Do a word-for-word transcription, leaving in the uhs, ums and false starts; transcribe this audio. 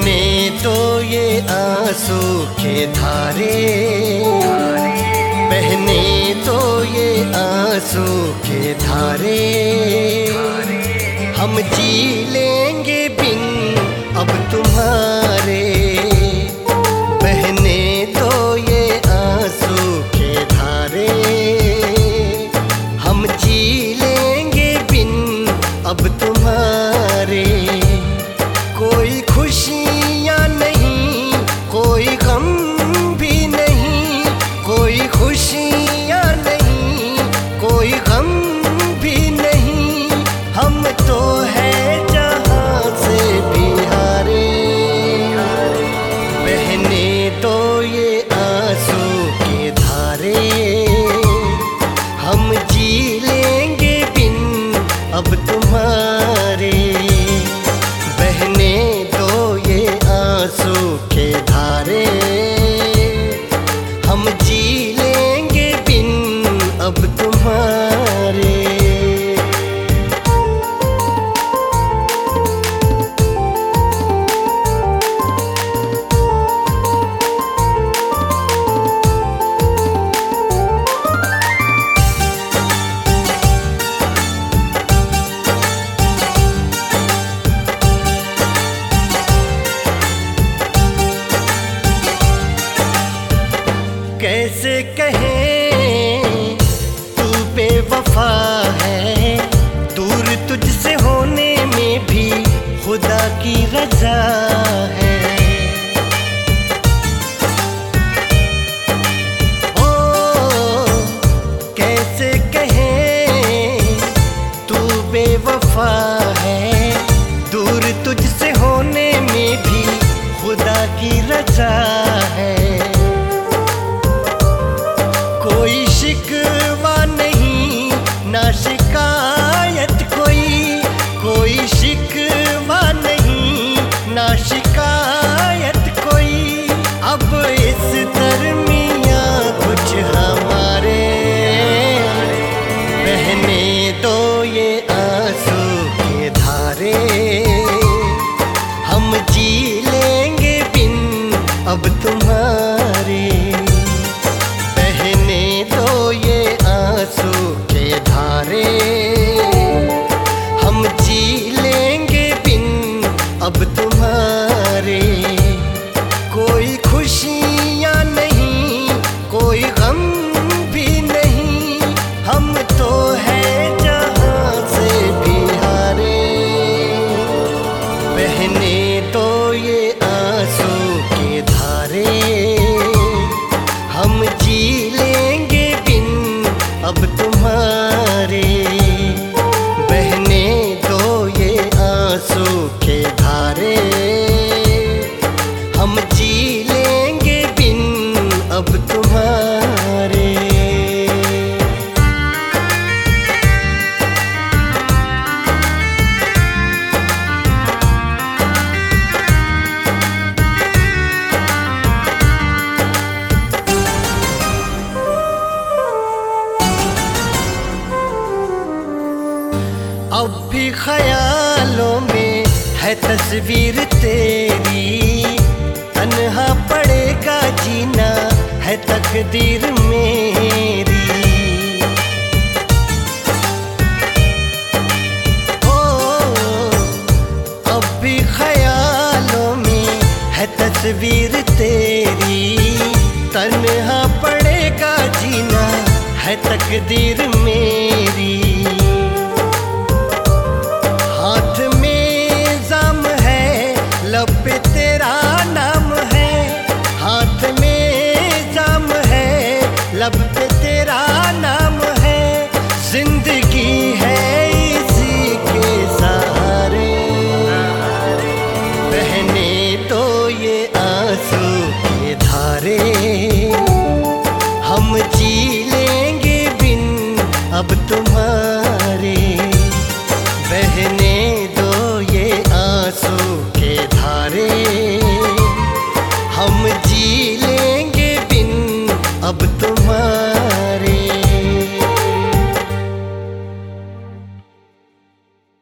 बहने तो ये आंसू के धारे, बहने तो ये आंसू के धारे। हम जी लेंगे बिन अब तुम्हारे, बहने तो ये आंसू के धारे। हम जी लेंगे बिन अब तुम्हारे। कोई खुशियाँ नहीं, कोई गम भी नहीं, कोई खुशियाँ नहीं, कोई गम भी नहीं। हम तो है जहाँ से भी हारे, बहने तो ये आंसू के धारे। हम जी लेंगे बिन अब तुम्हारे, बहने दो ये आंसू के धारे। हम जी लेंगे बिन अब तुम्हारे। कैसे कहें तू बेवफा है, दूर तुझसे होने में भी खुदा की रजा है। ओ कैसे कहें तू बेवफा है, दूर तुझसे होने में भी खुदा की रजा है। कोई शिकवा नहीं ना शिकायत कोई, कोई शिकवा नहीं ना शिकायत कोई। अब इस दरमियाँ कुछ हमारे, बहने दो ये आंसू के धारे। हम जी लेंगे बिन अब तुम्हारे, बहने दो ये आंसू के धारे। हम जी लेंगे बिन अब तुम्हारे। कोई खुशियाँ नहीं, कोई गम भी नहीं। हम तो है जहाँ से भी हारे, बहने दो ये आंसू के धारे। हम जी लेंगे बिन अब तुम्हारे, बहने दो ये आंसू के धारे। हम जी लेंगे बिन अब तुम्हारे। अब भी ख्यालों में है तस्वीर तेरी, तन्हा पड़ेगा जीना है तकदीर मेरी। ओ अब भी ख्यालों में है तस्वीर तेरी, तन्हा पड़ेगा जीना है तकदीर मेरी। हाथ में जाम है, लब पे तेरा नाम